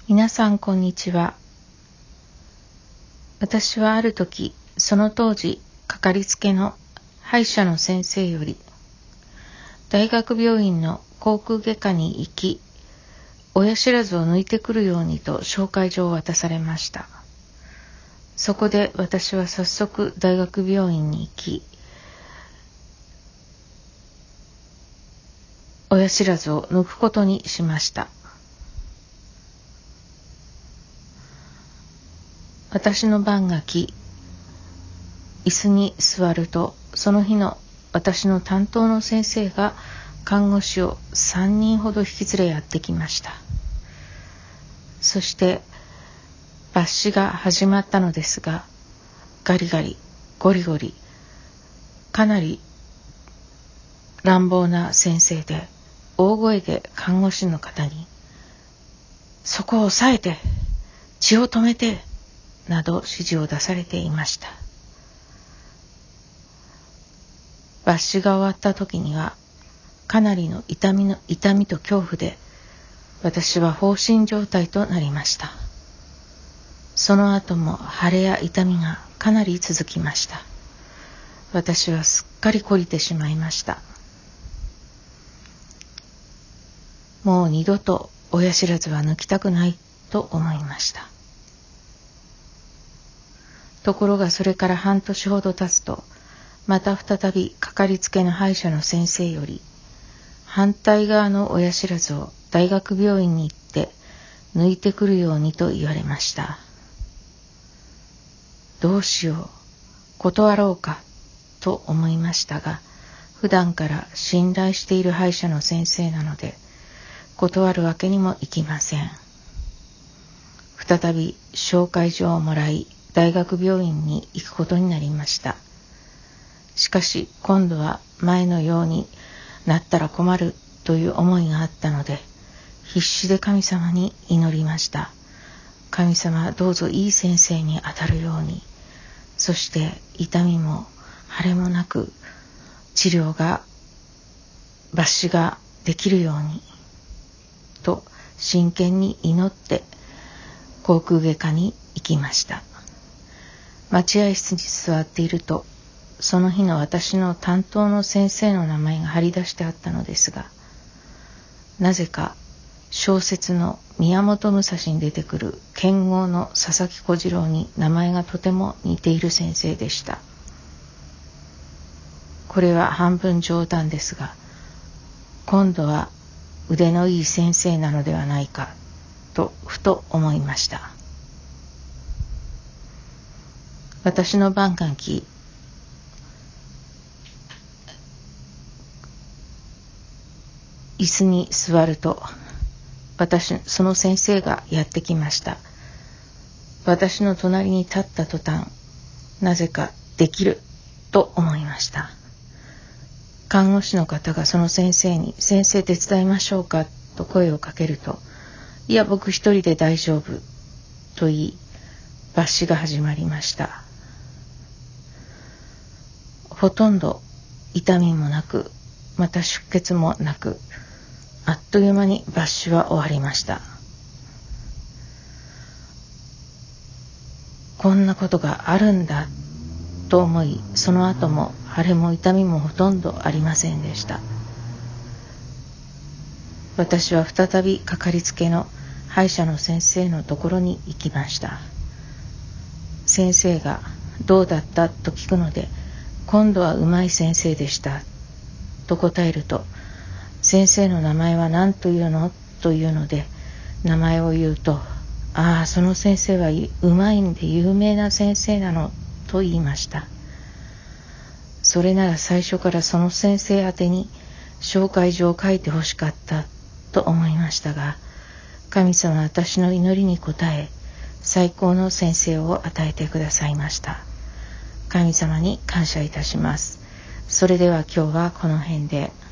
皆さんこんにちは。私はある時、その当時かかりつけの歯医者の先生より大学病院の口腔外科に行き、親知らずを抜いてくるようにと紹介状を渡されました。そこで私は早速大学病院に行き、親知らずを抜くことにしました。私の番が来、椅子に座ると、その日の私の担当の先生が看護師を3人ほど引き連れやってきました。そして抜歯が始まったのですが、ガリガリ、ゴリゴリ、かなり乱暴な先生で、大声で看護師の方に、そこを押さえて、血を止めて、など指示を出されていました。抜歯が終わった時には、かなりの痛みと恐怖で、私は放心状態となりました。その後も腫れや痛みがかなり続きました。私はすっかり懲りてしまいました。もう二度と親知らずは抜きたくないと思いました。ところがそれから半年ほど経つと、また再びかかりつけの歯医者の先生より、反対側の親知らずを大学病院に行って抜いてくるようにと言われました。どうしよう、断ろうかと思いましたが、普段から信頼している歯医者の先生なので、断るわけにもいきません。再び紹介状をもらい、大学病院に行くことになりました。しかし今度は前のようになったら困るという思いがあったので、必死で神様に祈りました。神様、どうぞいい先生に当たるように、そして痛みも腫れもなく治療が抜歯ができるようにと真剣に祈って口腔外科に行きました。待合室に座っていると、その日の私の担当の先生の名前が貼り出してあったのですが、なぜか小説の宮本武蔵に出てくる剣豪の佐々木小次郎に名前がとても似ている先生でした。これは半分冗談ですが、今度は腕のいい先生なのではないかとふと思いました。私の番が来、椅子に座ると、その先生がやってきました。私の隣に立った途端、なぜかできると思いました。看護師の方がその先生に、先生手伝いましょうかと声をかけると、いや僕一人で大丈夫と言い、抜歯が始まりました。ほとんど痛みもなく、また出血もなく、あっという間に抜歯は終わりました。こんなことがあるんだと思い、その後も腫れも痛みもほとんどありませんでした。私は再びかかりつけの歯医者の先生のところに行きました。先生がどうだったと聞くので、今度はうまい先生でしたと答えると、先生の名前は何というのというので、名前を言うと、ああその先生はうまいんで有名な先生なのと言いました。それなら最初からその先生宛てに紹介状を書いてほしかったと思いましたが、神様は私の祈りに応え、最高の先生を与えてくださいました。神様に感謝いたします。それでは今日はこの辺で。